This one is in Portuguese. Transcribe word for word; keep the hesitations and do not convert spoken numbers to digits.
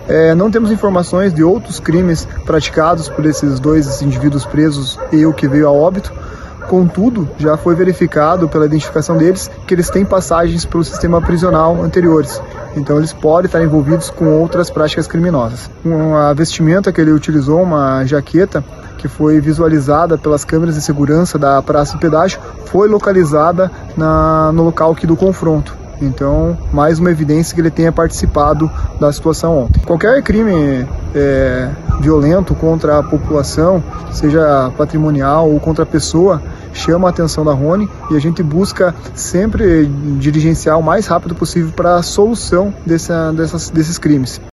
É, não temos informações de outros crimes praticados por esses dois indivíduos presos e o que veio a óbito. Contudo, já foi verificado pela identificação deles que eles têm passagens pelo sistema prisional anteriores. Então eles podem estar envolvidos com outras práticas criminosas. A vestimenta que ele utilizou, uma jaqueta, que foi visualizada pelas câmeras de segurança da Praça do Pedágio, foi localizada na, no local aqui do confronto. Então, mais uma evidência que ele tenha participado da situação ontem. Qualquer crime é, violento contra a população, seja patrimonial ou contra a pessoa, chama a atenção da Rony e a gente busca sempre diligenciar o mais rápido possível para a solução dessa, dessas, desses crimes.